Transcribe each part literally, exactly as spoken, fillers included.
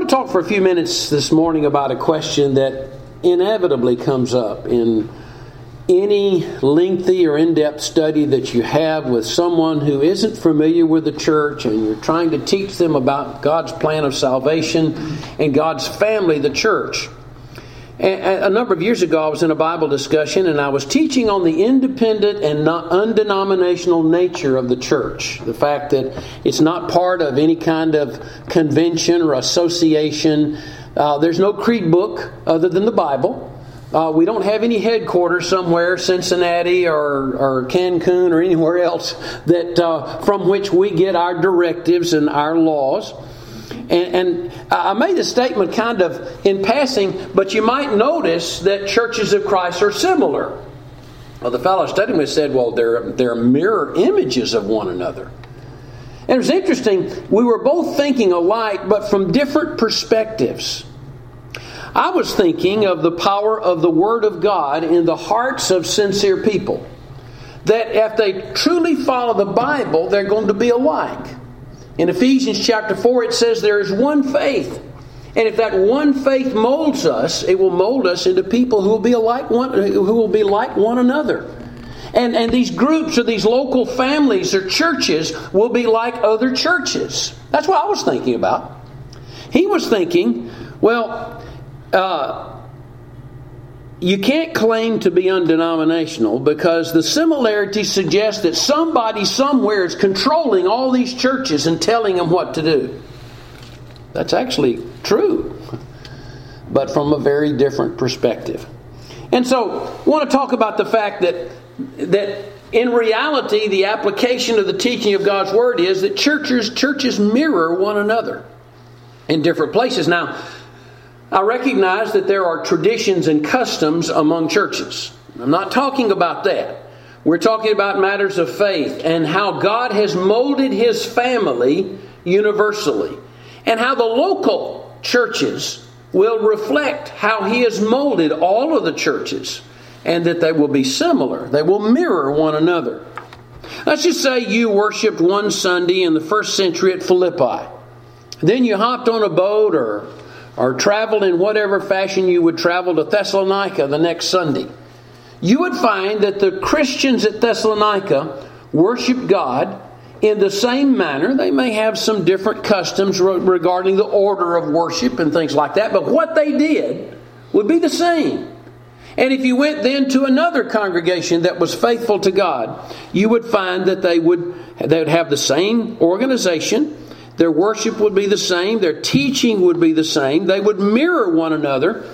want to talk for a few minutes this morning about a question that inevitably comes up in any lengthy or in-depth study that you have with someone who isn't familiar with the church, and you're trying to teach them about God's plan of salvation and God's family, the church. And a number of years ago, I was in a Bible discussion, and I was teaching on the independent and not undenominational nature of the church. The fact that it's not part of any kind of convention or association. Uh, there's no creed book other than the Bible. Uh, we don't have any headquarters somewhere, Cincinnati or, or Cancun or anywhere else that uh, from which we get our directives and our laws. And, and I made a statement kind of in passing, but you might notice that churches of Christ are similar. Well, the fellow studying with said, well, they're, they're mirror images of one another. And it was interesting, we were both thinking alike, but from different perspectives. I was thinking of the power of the Word of God in the hearts of sincere people. That if they truly follow the Bible, they're going to be alike. In Ephesians chapter four, it says there is one faith. And if that one faith molds us, it will mold us into people who will be alike one, who will be like one another. And, and these groups or these local families or churches will be like other churches. That's what I was thinking about. He was thinking, well, uh, you can't claim to be undenominational because the similarities suggest that somebody somewhere is controlling all these churches and telling them what to do. That's actually true, but from a very different perspective. And so I want to talk about the fact that that in reality, the application of the teaching of God's Word is that churches churches mirror one another in different places. Now, I recognize that there are traditions and customs among churches. I'm not talking about that. We're talking about matters of faith and how God has molded His family universally, and how the local churches will reflect how He has molded all of the churches, and that they will be similar. They will mirror one another. Let's just say you worshiped one Sunday in the first century at Philippi. Then you hopped on a boat or or traveled in whatever fashion you would travel to Thessalonica the next Sunday. You would find that the Christians at Thessalonica worship God in the same manner. They may have some different customs regarding the order of worship and things like that, but what they did would be the same. And if you went then to another congregation that was faithful to God, you would find that they would they would have the same organization. Their worship would be the same. Their teaching would be the same. They would mirror one another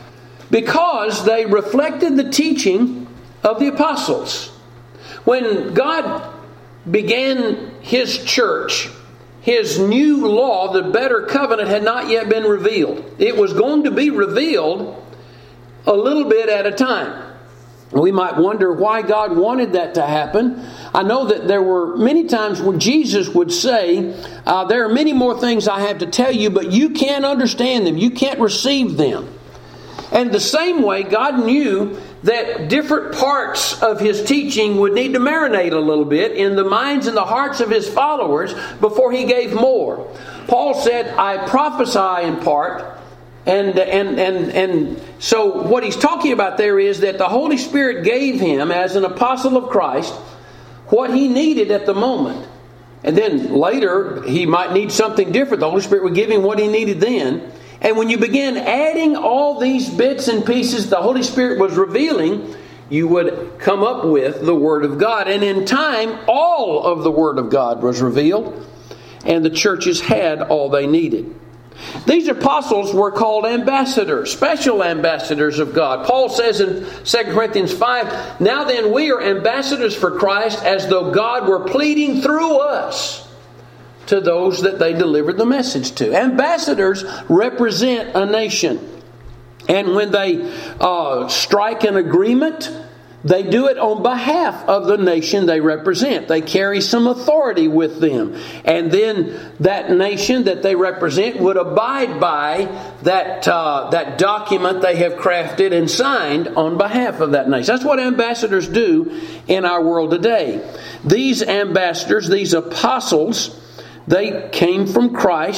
because they reflected the teaching of the apostles. When God began His church, His new law, the better covenant, had not yet been revealed. It was going to be revealed a little bit at a time. We might wonder why God wanted that to happen. I know that there were many times when Jesus would say, uh, there are many more things I have to tell you, but you can't understand them. You can't receive them. And the same way, God knew that different parts of His teaching would need to marinate a little bit in the minds and the hearts of His followers before He gave more. Paul said, I prophesy in part. And, and and and so what he's talking about there is that the Holy Spirit gave him, as an apostle of Christ, what he needed at the moment. And then later, he might need something different. The Holy Spirit would give him what he needed then. And when you begin adding all these bits and pieces the Holy Spirit was revealing, you would come up with the Word of God. And in time, all of the Word of God was revealed, and the churches had all they needed. These apostles were called ambassadors, special ambassadors of God. Paul says in Second Corinthians five, now then we are ambassadors for Christ, as though God were pleading through us to those that they delivered the message to. Ambassadors represent a nation. And when they uh, strike an agreement, they do it on behalf of the nation they represent. They carry some authority with them. And then that nation that they represent would abide by that uh, that document they have crafted and signed on behalf of that nation. That's what ambassadors do in our world today. These ambassadors, these apostles, they came from Christ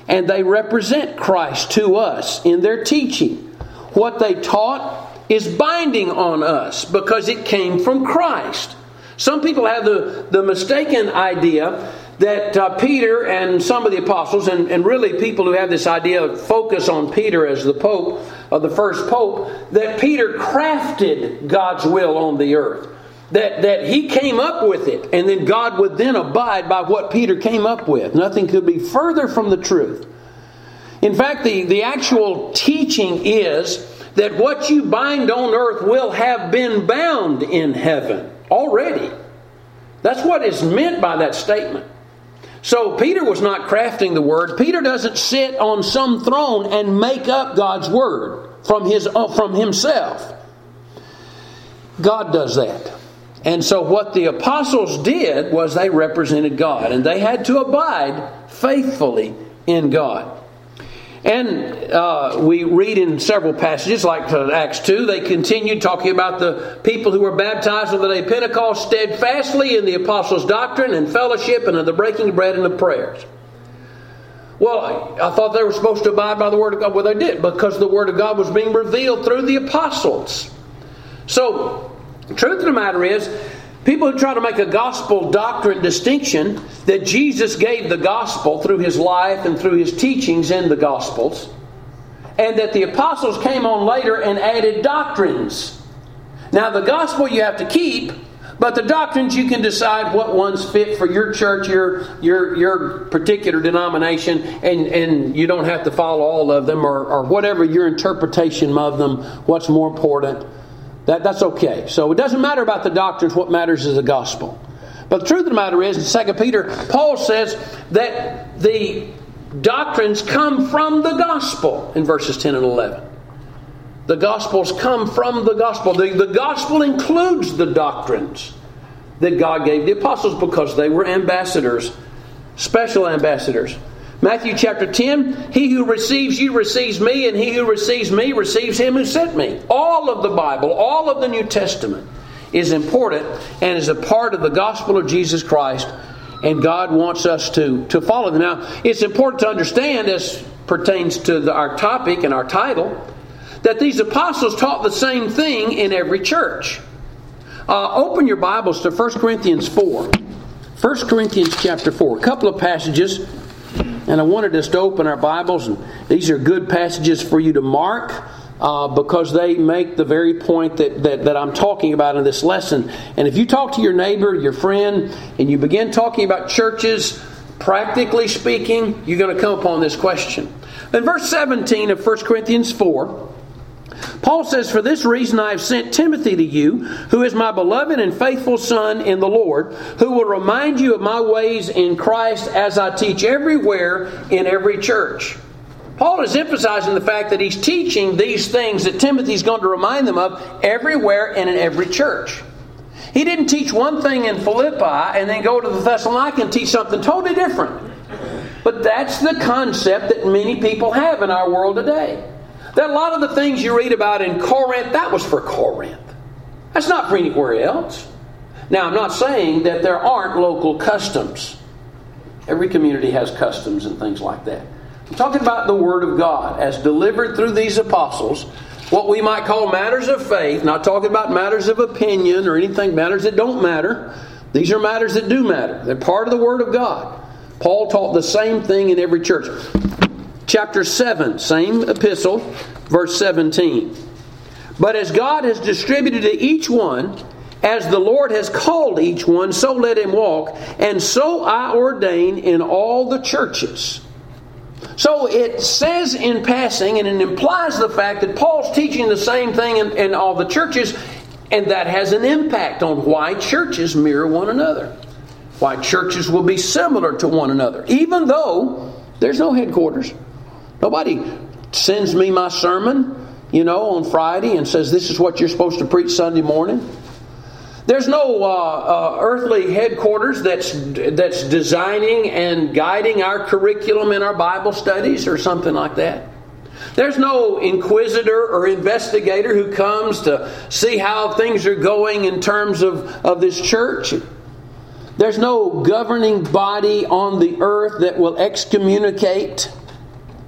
and they represent Christ to us in their teaching. What they taught is binding on us because it came from Christ. Some people have the, the mistaken idea that uh, Peter and some of the apostles, and, and really people who have this idea of focus on Peter as the Pope, or the first Pope, that Peter crafted God's will on the earth. That, that he came up with it, and then God would then abide by what Peter came up with. Nothing could be further from the truth. In fact, the, the actual teaching is that what you bind on earth will have been bound in heaven already. That's what is meant by that statement. So Peter was not crafting the Word. Peter doesn't sit on some throne and make up God's Word from his from himself. God does that. And so what the apostles did was they represented God, and they had to abide faithfully in God. And uh, we read in several passages, like Acts two, they continued talking about the people who were baptized on the day of Pentecost steadfastly in the apostles' doctrine and fellowship and in the breaking of bread and the prayers. Well, I thought they were supposed to abide by the Word of God. Well, they did, because the Word of God was being revealed through the apostles. So, the truth of the matter is, people who try to make a gospel doctrine distinction that Jesus gave the gospel through His life and through His teachings in the Gospels, and that the apostles came on later and added doctrines. Now the gospel you have to keep, but the doctrines you can decide what ones fit for your church, your your your particular denomination, and, and you don't have to follow all of them, or, or whatever your interpretation of them, what's more important. That, that's okay. So it doesn't matter about the doctrines. What matters is the gospel. But the truth of the matter is, in Second Peter, Paul says that the doctrines come from the gospel in verses ten and eleven. The gospels come from the gospel. The, the gospel includes the doctrines that God gave the apostles because they were ambassadors, special ambassadors. Matthew chapter ten, he who receives you receives me, and he who receives me receives him who sent me. All of the Bible, all of the New Testament is important and is a part of the gospel of Jesus Christ, and God wants us to, to follow them. Now, it's important to understand, as pertains to the, our topic and our title, that these apostles taught the same thing in every church. Uh, open your Bibles to First Corinthians four. First Corinthians chapter four. A couple of passages. And I wanted us to open our Bibles, and these are good passages for you to mark uh, because they make the very point that, that, that I'm talking about in this lesson. And if you talk to your neighbor, your friend, and you begin talking about churches, practically speaking, you're going to come upon this question. In verse seventeen of First Corinthians four, Paul says, "For this reason I have sent Timothy to you, who is my beloved and faithful son in the Lord, who will remind you of my ways in Christ as I teach everywhere in every church." Paul is emphasizing the fact that he's teaching these things that Timothy's going to remind them of everywhere and in every church. He didn't teach one thing in Philippi and then go to the Thessaloniki and teach something totally different. But that's the concept that many people have in our world today. That a lot of the things you read about in Corinth, that was for Corinth. That's not for anywhere else. Now, I'm not saying that there aren't local customs. Every community has customs and things like that. I'm talking about the Word of God as delivered through these apostles, what we might call matters of faith, not talking about matters of opinion or anything, matters that don't matter. These are matters that do matter. They're part of the Word of God. Paul taught the same thing in every church. Chapter seven, same epistle, verse seventeen. "But as God has distributed to each one, as the Lord has called each one, so let him walk. And so I ordain in all the churches." So it says in passing, and it implies the fact that Paul's teaching the same thing in, in all the churches, and that has an impact on why churches mirror one another. Why churches will be similar to one another, even though there's no headquarters. Nobody sends me my sermon, you know, on Friday and says this is what you're supposed to preach Sunday morning. There's no uh, uh, earthly headquarters that's that's designing and guiding our curriculum in our Bible studies or something like that. There's no inquisitor or investigator who comes to see how things are going in terms of, of this church. There's no governing body on the earth that will excommunicate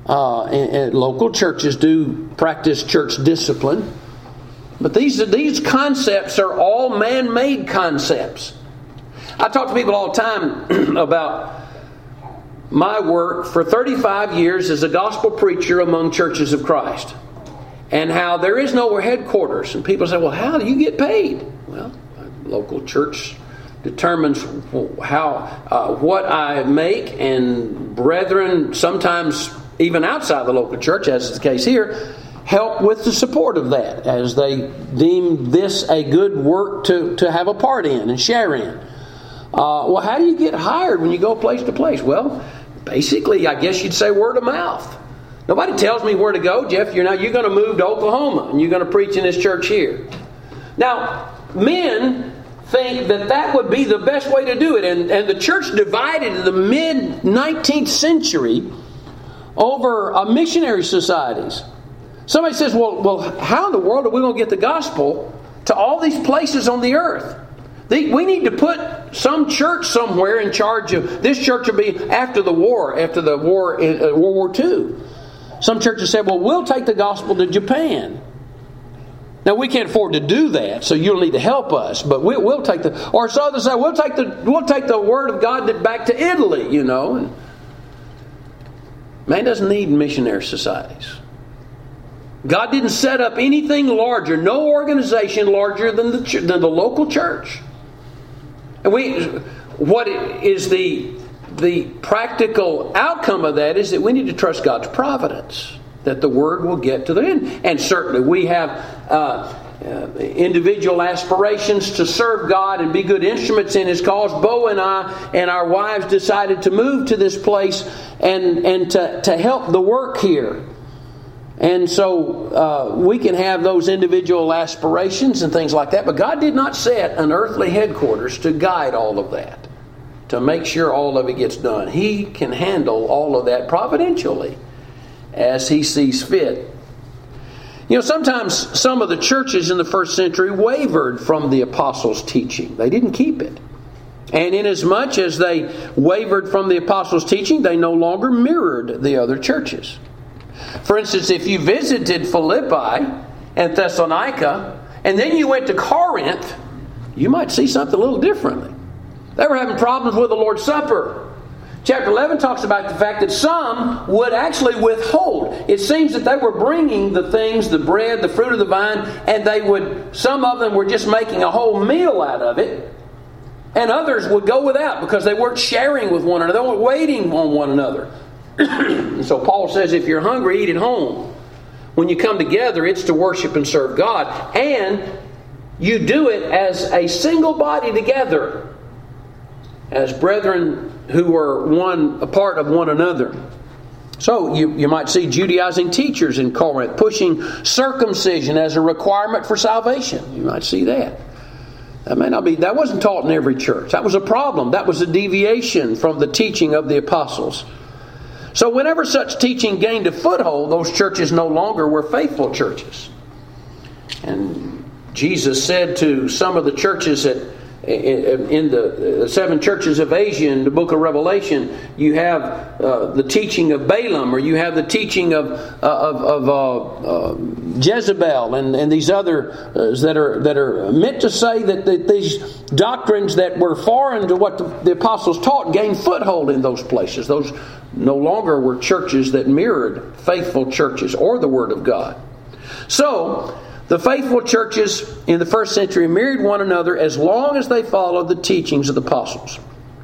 Uh, and, and local churches do practice church discipline. But these, these concepts are all man-made concepts. I talk to people all the time about my work for thirty-five years as a gospel preacher among churches of Christ. And how there is no headquarters. And people say, well, how do you get paid? Well, a local church determines how uh, what I make, and brethren, sometimes even outside the local church, as is the case here, help with the support of that as they deem this a good work to, to have a part in and share in. Uh, well, how do you get hired when you go place to place? Well, basically, I guess you'd say word of mouth. Nobody tells me where to go. Jeff, you're not, you're going to move to Oklahoma and you're going to preach in this church here. Now, men think that that would be the best way to do it. And, and the church divided in the mid nineteenth century over uh, missionary societies. Somebody says, well, well, how in the world are we going to get the gospel to all these places on the earth? The, we need to put some church somewhere in charge of, this church will be after the war, after the war, in uh, World War Two. Some churches said, well, we'll take the gospel to Japan. Now, we can't afford to do that, so you'll need to help us. But we, we'll take the... Or so others say, we'll take the we'll take the word of God back to Italy, you know. And man doesn't need missionary societies. God didn't set up anything larger, no organization larger than the, than the local church. And we... What is the... The practical outcome of that is that we need to trust God's providence, that the Word will get to the end. And certainly we have uh, uh, individual aspirations to serve God and be good instruments in His cause. Bo and I and our wives decided to move to this place and, and to, to help the work here. And so uh, we can have those individual aspirations and things like that. But God did not set an earthly headquarters to guide all of that, to make sure all of it gets done. He can handle all of that providentially as He sees fit. You know, sometimes some of the churches in the first century wavered from the apostles' teaching. They didn't keep it. And inasmuch as they wavered from the apostles' teaching, they no longer mirrored the other churches. For instance, if you visited Philippi and Thessalonica, and then you went to Corinth, you might see something a little differently. They were having problems with the Lord's Supper. Chapter eleven talks about the fact that some would actually withhold. It seems that they were bringing the things, the bread, the fruit of the vine, and they would, some of them were just making a whole meal out of it. And others would go without because they weren't sharing with one another. They weren't waiting on one another. And so Paul says, if you're hungry, eat at home. When you come together, it's to worship and serve God. And you do it as a single body together, as brethren who are one a part of one another. So you, you might see Judaizing teachers in Corinth pushing circumcision as a requirement for salvation. You might see that. That may not be, that wasn't taught in every church. That was a problem. That was a deviation from the teaching of the apostles. So whenever such teaching gained a foothold, those churches no longer were faithful churches. And Jesus said to some of the churches that in the seven churches of Asia in the book of Revelation, you have uh, the teaching of Balaam, or you have the teaching of uh, of, of uh, uh, Jezebel, and, and these other uh, that are that are meant to say that, that these doctrines that were foreign to what the, the apostles taught gained foothold in those places. Those no longer were churches that mirrored faithful churches or the Word of God. So the faithful churches in the first century mirrored one another as long as they followed the teachings of the apostles.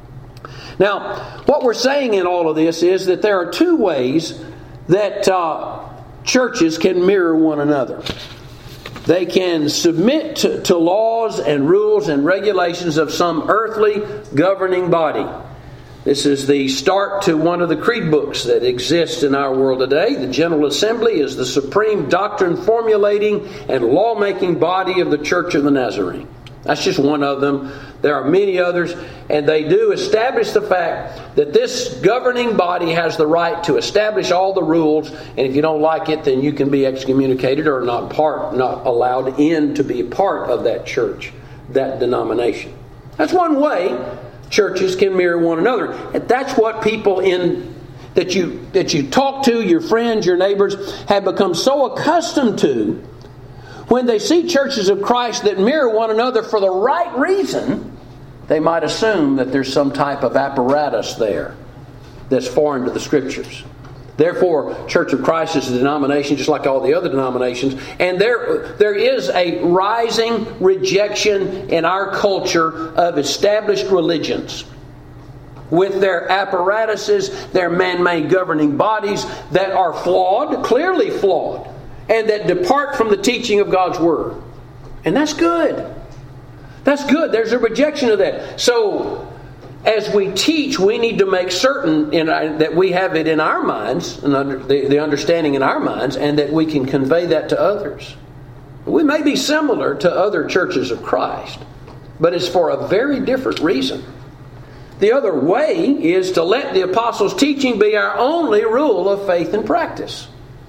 Now, what we're saying in all of this is that there are two ways that uh, churches can mirror one another. They can submit to, to laws and rules and regulations of some earthly governing body. This is the start to one of the creed books that exists in our world today. The General Assembly is the supreme doctrine formulating and law-making body of the Church of the Nazarene. That's just one of them. There are many others, and they do establish the fact that this governing body has the right to establish all the rules, and if you don't like it, then you can be excommunicated or not part, not allowed in to be a part of that church, that denomination. That's one way churches can mirror one another. And that's what people in that you that you talk to, your friends, your neighbors, have become so accustomed to, when they see churches of Christ that mirror one another for the right reason, they might assume that there's some type of apparatus there that's foreign to the Scriptures. Therefore, Church of Christ is a denomination just like all the other denominations. And there, there is a rising rejection in our culture of established religions, with their apparatuses, their man-made governing bodies that are flawed, clearly flawed, and that depart from the teaching of God's Word. And that's good. That's good. There's a rejection of that. So, as we teach, we need to make certain in our, that we have it in our minds, and under, the, the understanding in our minds, and that we can convey that to others. We may be similar to other churches of Christ, but it's for a very different reason. The other way is to let the apostles' teaching be our only rule of faith and practice.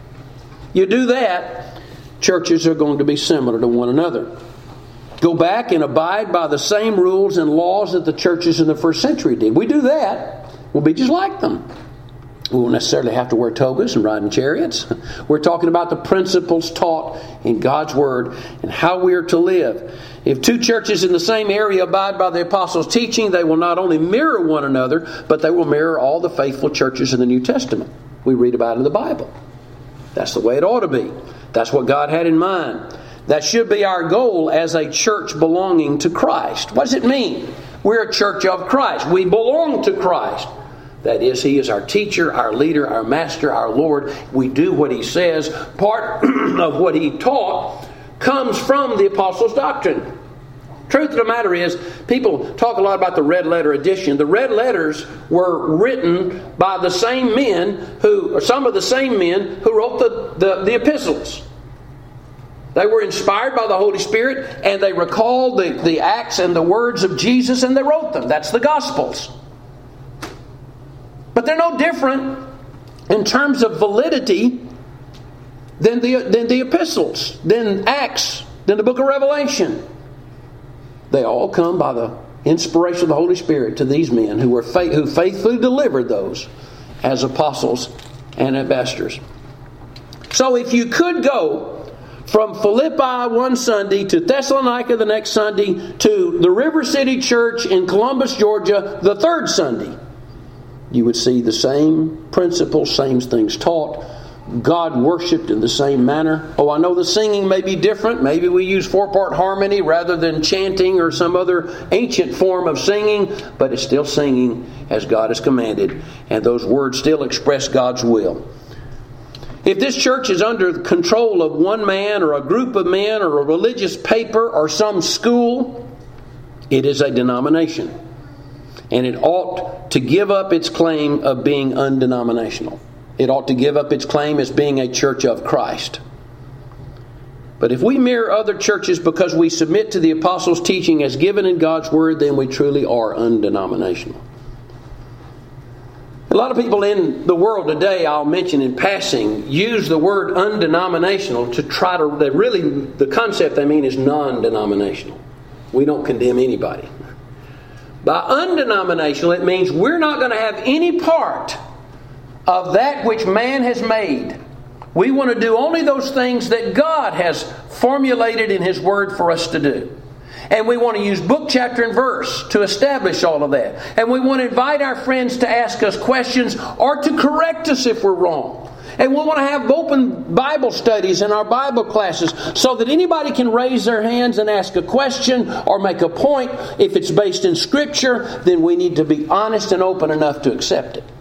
You do that, churches are going to be similar to one another. Go back and abide by the same rules and laws that the churches in the first century did. We do that, we'll be just like them. We won't necessarily have to wear togas and ride in chariots. We're talking about the principles taught in God's Word and how we are to live. If two churches in the same area abide by the apostles' teaching, they will not only mirror one another, but they will mirror all the faithful churches in the New Testament we read about in the Bible. That's the way it ought to be. That's what God had in mind. That should be our goal as a church belonging to Christ. What does it mean? We're a church of Christ. We belong to Christ. That is, He is our teacher, our leader, our master, our Lord. We do what He says. Part of what He taught comes from the apostles' doctrine. Truth of the matter is, people talk a lot about the red letter edition. The red letters were written by the same men who, or some of the same men who wrote the, the, the epistles. They were inspired by the Holy Spirit, and they recalled the, the acts and the words of Jesus, and they wrote them. That's the Gospels. But they're no different in terms of validity than the, than the epistles, than Acts, than the book of Revelation. They all come by the inspiration of the Holy Spirit to these men who were faith, who faithfully delivered those as apostles and ambassadors. So if you could go from Philippi one Sunday to Thessalonica the next Sunday to the River City Church in Columbus, Georgia the third Sunday, you would see the same principles, same things taught. God worshipped in the same manner. Oh, I know the singing may be different. Maybe we use four-part harmony rather than chanting or some other ancient form of singing, but it's still singing as God has commanded, and those words still express God's will. If this church is under the control of one man or a group of men or a religious paper or some school, it is a denomination. And it ought to give up its claim of being undenominational. It ought to give up its claim as being a church of Christ. But if we mirror other churches because we submit to the apostles' teaching as given in God's Word, then we truly are undenominational. A lot of people in the world today, I'll mention in passing, use the word undenominational to try to, they really, the concept they mean is non-denominational. We don't condemn anybody. By undenominational, it means we're not going to have any part of that which man has made. We want to do only those things that God has formulated in His Word for us to do. And we want to use book, chapter, and verse to establish all of that. And we want to invite our friends to ask us questions or to correct us if we're wrong. And we want to have open Bible studies in our Bible classes so that anybody can raise their hands and ask a question or make a point. If it's based in Scripture, then we need to be honest and open enough to accept it.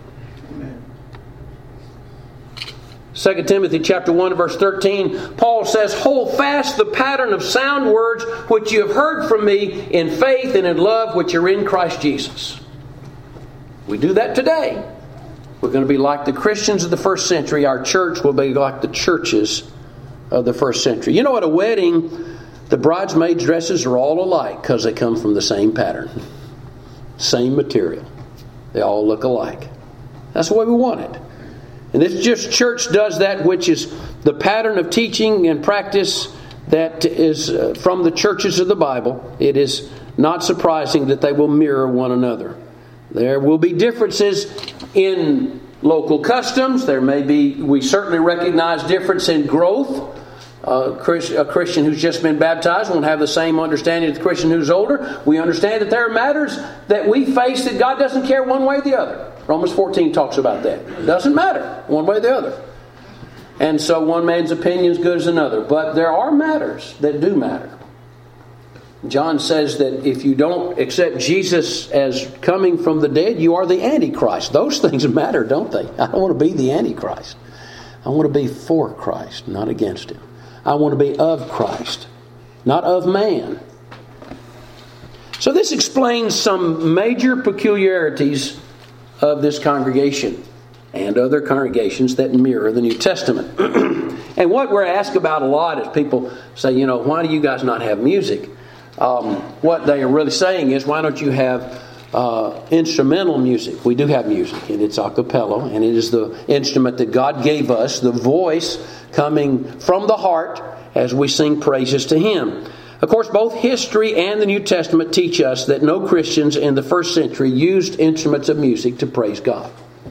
Second Timothy chapter one verse thirteen, Paul says, "Hold fast the pattern of sound words which you have heard from me in faith and in love which are in Christ Jesus." We do that today. We're going to be like the Christians of the first century. Our church will be like the churches of the first century. You know, at a wedding, the bridesmaids' dresses are all alike because they come from the same pattern. Same material. They all look alike. That's the way we want it. And this just church does that which is the pattern of teaching and practice that is uh, from the churches of the Bible. It is not surprising that they will mirror one another. There will be differences in local customs. There may be, we certainly recognize difference in growth. Uh, a Christian who's just been baptized won't have the same understanding as the Christian who's older. We understand that there are matters that we face that God doesn't care one way or the other. Romans fourteen talks about that. It doesn't matter one way or the other. And so one man's opinion is good as another. But there are matters that do matter. John says that if you don't accept Jesus as coming from the dead, you are the Antichrist. Those things matter, don't they? I don't want to be the Antichrist. I want to be for Christ, not against Him. I want to be of Christ, not of man. So this explains some major peculiarities of this congregation and other congregations that mirror the New Testament. And what we're asked about a lot is people say, you know, why do you guys not have music? Um, what they are really saying is, why don't you have uh, instrumental music? We do have music, and it's a cappella, and it is the instrument that God gave us, the voice coming from the heart as we sing praises to Him. Of course, both history and the New Testament teach us that no Christians in the first century used instruments of music to praise God.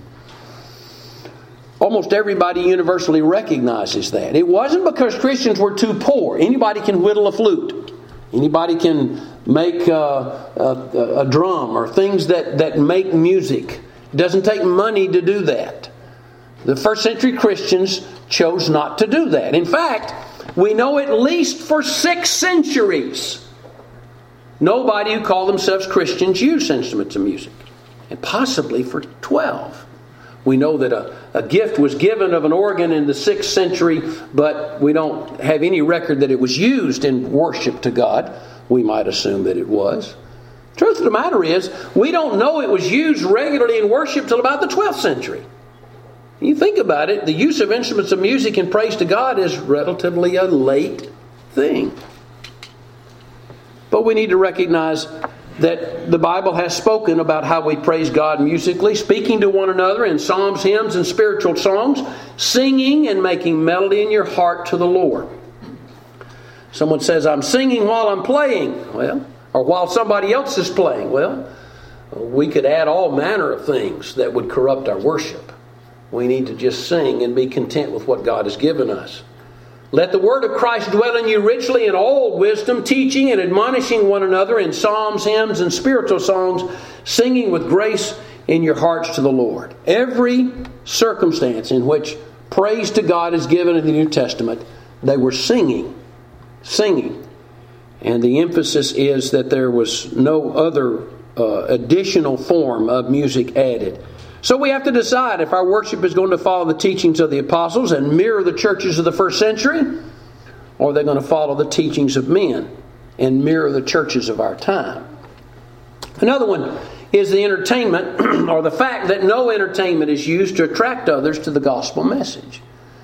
Almost everybody universally recognizes that. It wasn't because Christians were too poor. Anybody can whittle a flute. Anybody can make a, a, a drum or things that, that make music. It doesn't take money to do that. The first century Christians chose not to do that. In fact, we know at least for six centuries, nobody who called themselves Christians used instruments of music. And possibly for twelve. We know that a, a gift was given of an organ in the sixth century, but we don't have any record that it was used in worship to God. We might assume that it was. The truth of the matter is, we don't know it was used regularly in worship till about the twelfth century. You think about it, the use of instruments of music in praise to God is relatively a late thing. But we need to recognize that the Bible has spoken about how we praise God musically, speaking to one another in psalms, hymns, and spiritual songs, singing and making melody in your heart to the Lord. Someone says, I'm singing while I'm playing. Well, or while somebody else is playing. Well, we could add all manner of things that would corrupt our worship. We need to just sing and be content with what God has given us. Let the word of Christ dwell in you richly in all wisdom, teaching and admonishing one another in psalms, hymns, and spiritual songs, singing with grace in your hearts to the Lord. Every circumstance in which praise to God is given in the New Testament, they were singing, singing. And the emphasis is that there was no other uh, additional form of music added. So we have to decide if our worship is going to follow the teachings of the apostles and mirror the churches of the first century, or are they going to follow the teachings of men and mirror the churches of our time. Another one is the entertainment, or the fact that no entertainment is used to attract others to the gospel message.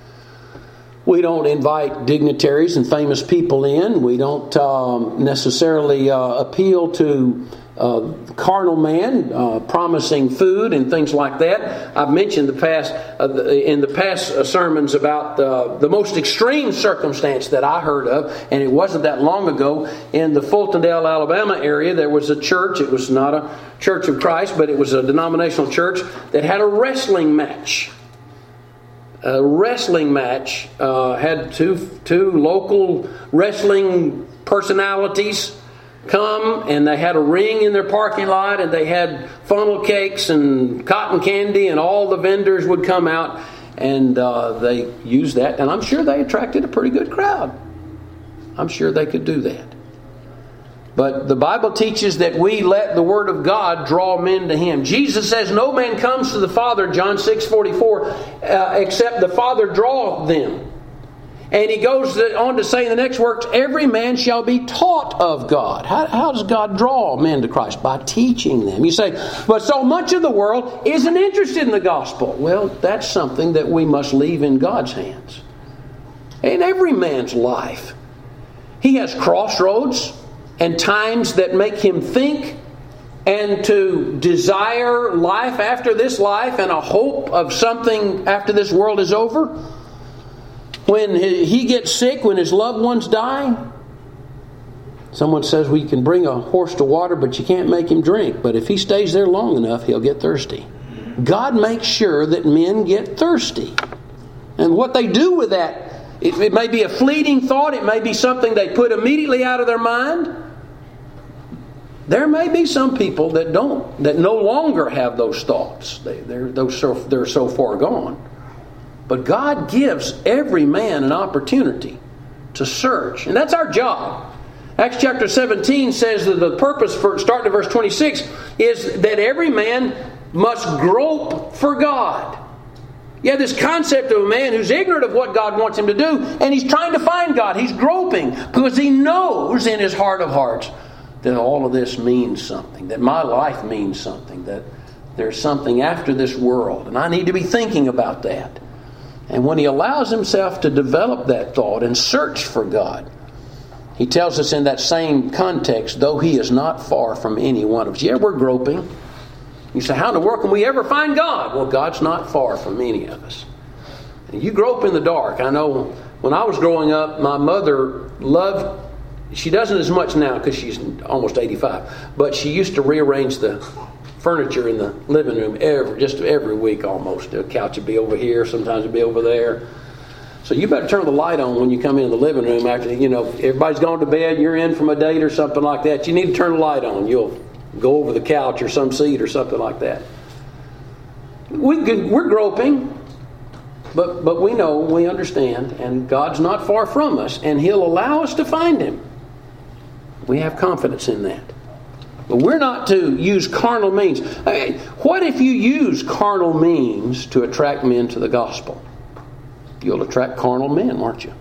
We don't invite dignitaries and famous people in. We don't um, necessarily uh, appeal to Uh, carnal man uh, promising food and things like that. I've mentioned the past uh, the, in the past uh, sermons about uh, the most extreme circumstance that I heard of, and it wasn't that long ago. In the Fultondale, Alabama area, there was a church. It was not a Church of Christ, but it was a denominational church that had a wrestling match. A wrestling match uh, had two two local wrestling personalities come, and they had a ring in their parking lot, and they had funnel cakes and cotton candy, and all the vendors would come out, and uh, they used that, and I'm sure they attracted a pretty good crowd. I'm sure they could do that. But the Bible teaches that we let the Word of God draw men to Him. Jesus says no man comes to the Father, John six forty-four, uh, except the Father draw them. And he goes on to say in the next words, every man shall be taught of God. How, how does God draw men to Christ? By teaching them. You say, but so much of the world isn't interested in the gospel. Well, that's something that we must leave in God's hands. In every man's life, he has crossroads and times that make him think and to desire life after this life and a hope of something after this world is over. When he gets sick, when his loved ones die, someone says, well, you can bring a horse to water, but you can't make him drink. But if he stays there long enough, he'll get thirsty. God makes sure that men get thirsty. And what they do with that, it, it may be a fleeting thought, it may be something they put immediately out of their mind. There may be some people that don't, that no longer have those thoughts. They, they're, those so, they're so far gone. But God gives every man an opportunity to search. And that's our job. Acts chapter seventeen says that the purpose, for starting at verse twenty-six, is that every man must grope for God. You have this concept of a man who's ignorant of what God wants him to do, and he's trying to find God. He's groping because he knows in his heart of hearts that all of this means something, that my life means something, that there's something after this world, and I need to be thinking about that. And when he allows himself to develop that thought and search for God, he tells us in that same context, though he is not far from any one of us. Yeah, we're groping. You say, how in the world can we ever find God? Well, God's not far from any of us. And you grope in the dark. I know when I was growing up, my mother loved, she doesn't as much now because she's almost eighty-five, but she used to rearrange the furniture in the living room every just every week almost. The couch would be over here, sometimes it'd be over there. So you better turn the light on when you come into the living room after, you know, everybody's gone to bed, you're in from a date or something like that. You need to turn the light on. You'll go over the couch or some seat or something like that. We could, we're groping, but but we know, we understand, and God's not far from us, and He'll allow us to find Him. We have confidence in that. But we're not to use carnal means. I mean, what if you use carnal means to attract men to the gospel? You'll attract carnal men, won't you?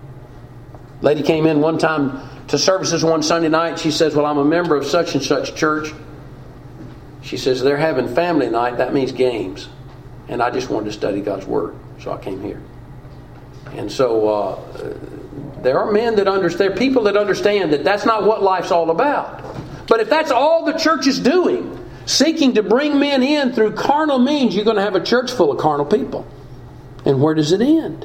Lady came in one time to services one Sunday night. She says, well, I'm a member of such and such church. She says, they're having family night. That means games. And I just wanted to study God's Word. So I came here. And so uh, there are men that understand, there are people that understand that that's not what life's all about. But if that's all the church is doing, seeking to bring men in through carnal means, you're going to have a church full of carnal people. And where does it end?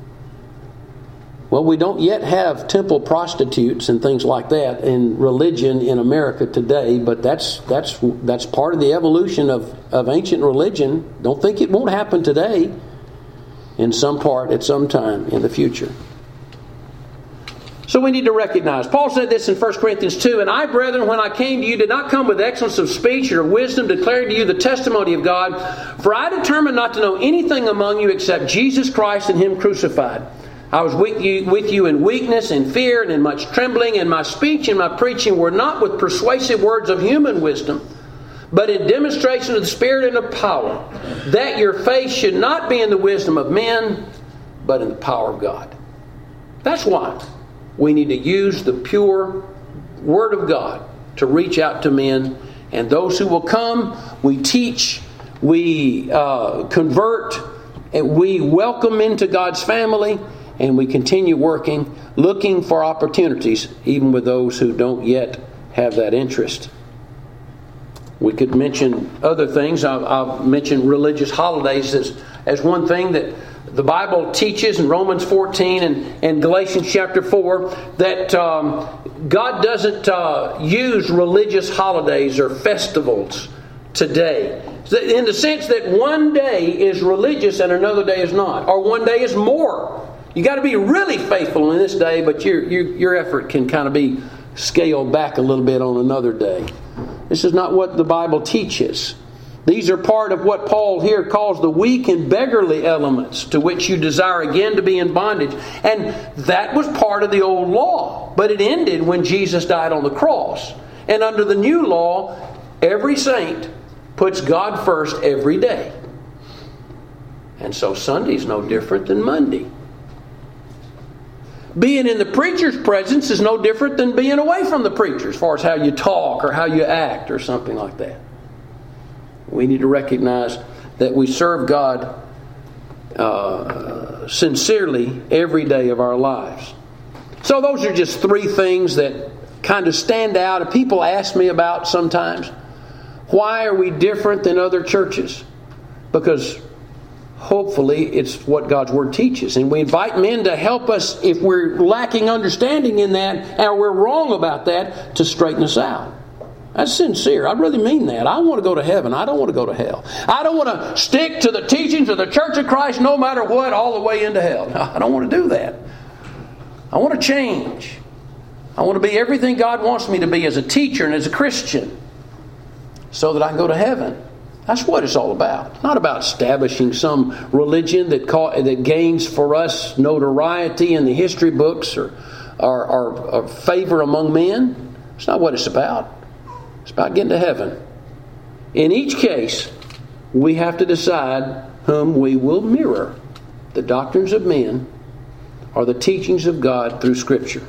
Well, we don't yet have temple prostitutes and things like that in religion in America today, but that's that's that's part of the evolution of, of ancient religion. Don't think it won't happen today, in some part, at some time in the future. So we need to recognize. Paul said this in First Corinthians two, and I, brethren, when I came to you, did not come with excellence of speech or of wisdom, declaring to you the testimony of God. For I determined not to know anything among you except Jesus Christ and Him crucified. I was with you, with you in weakness, in fear, and in much trembling, and my speech and my preaching were not with persuasive words of human wisdom, but in demonstration of the Spirit and of power, that your faith should not be in the wisdom of men, but in the power of God. That's why we need to use the pure Word of God to reach out to men. And those who will come, we teach, we uh, convert, and we welcome into God's family, and we continue working, looking for opportunities, even with those who don't yet have that interest. We could mention other things. I'll, I'll mention religious holidays as, as one thing that the Bible teaches in Romans fourteen and, and Galatians chapter four that um, God doesn't uh, use religious holidays or festivals today. In the sense that one day is religious and another day is not. Or one day is more. You got to be really faithful in this day, but your, your, your effort can kind of be scaled back a little bit on another day. This is not what the Bible teaches. These are part of what Paul here calls the weak and beggarly elements to which you desire again to be in bondage. And that was part of the old law. But it ended when Jesus died on the cross. And under the new law, every saint puts God first every day. And so Sunday's no different than Monday. Being in the preacher's presence is no different than being away from the preacher as far as how you talk or how you act or something like that. We need to recognize that we serve God uh, sincerely every day of our lives. So those are just three things that kind of stand out. And people ask me about sometimes, why are we different than other churches? Because hopefully it's what God's Word teaches. And we invite men to help us if we're lacking understanding in that or we're wrong about that to straighten us out. That's sincere. I really mean that. I want to go to heaven. I don't want to go to hell. I don't want to stick to the teachings of the Church of Christ no matter what all the way into hell. I don't want to do that. I want to change. I want to be everything God wants me to be as a teacher and as a Christian so that I can go to heaven. That's what it's all about. It's not about establishing some religion that call, that gains for us notoriety in the history books or, or, or, or favor among men. It's not what it's about. It's about getting to heaven. In each case, we have to decide whom we will mirror, the doctrines of men or the teachings of God through Scripture.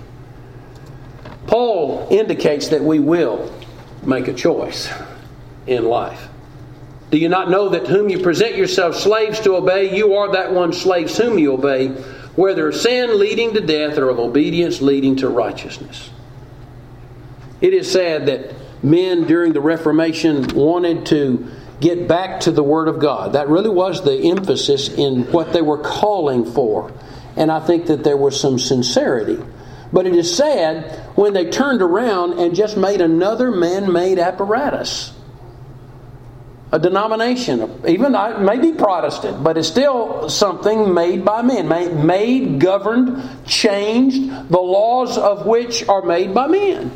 Paul indicates that we will make a choice in life. Do you not know that whom you present yourselves slaves to obey, you are that one slaves whom you obey, whether of sin leading to death or of obedience leading to righteousness? It is sad that men during the Reformation wanted to get back to the Word of God. That really was the emphasis in what they were calling for. And I think that there was some sincerity. But it is sad when they turned around and just made another man-made apparatus. A denomination, even maybe Protestant, but it's still something made by men. Made, governed, changed, the laws of which are made by men.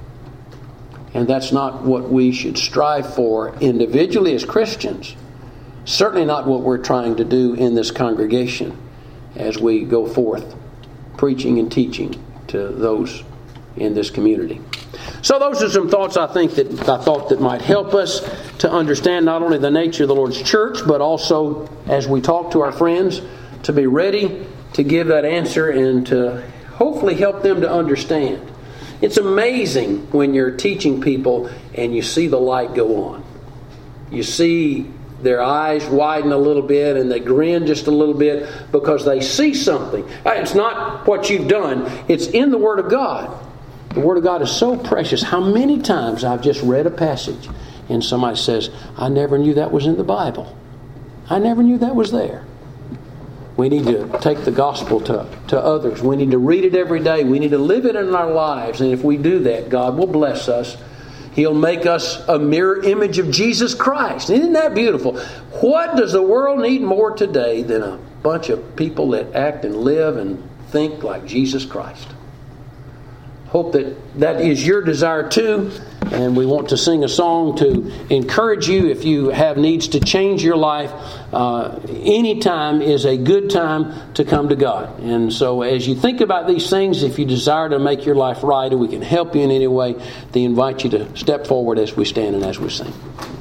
And that's not what we should strive for individually as Christians. Certainly not what we're trying to do in this congregation as we go forth preaching and teaching to those in this community. So those are some thoughts I think that I thought that might help us to understand not only the nature of the Lord's church, but also as we talk to our friends, to be ready to give that answer and to hopefully help them to understand. It's amazing when you're teaching people and you see the light go on. You see their eyes widen a little bit and they grin just a little bit because they see something. It's not what you've done. It's in the Word of God. The Word of God is so precious. How many times I've just read a passage and somebody says, I never knew that was in the Bible. I never knew that was there. We need to take the gospel to, to others. We need to read it every day. We need to live it in our lives. And if we do that, God will bless us. He'll make us a mirror image of Jesus Christ. Isn't that beautiful? What does the world need more today than a bunch of people that act and live and think like Jesus Christ? Hope that that is your desire too. And we want to sing a song to encourage you if you have needs to change your life. Uh, any time is a good time to come to God. And so as you think about these things, if you desire to make your life right and we can help you in any way, they invite you to step forward as we stand and as we sing.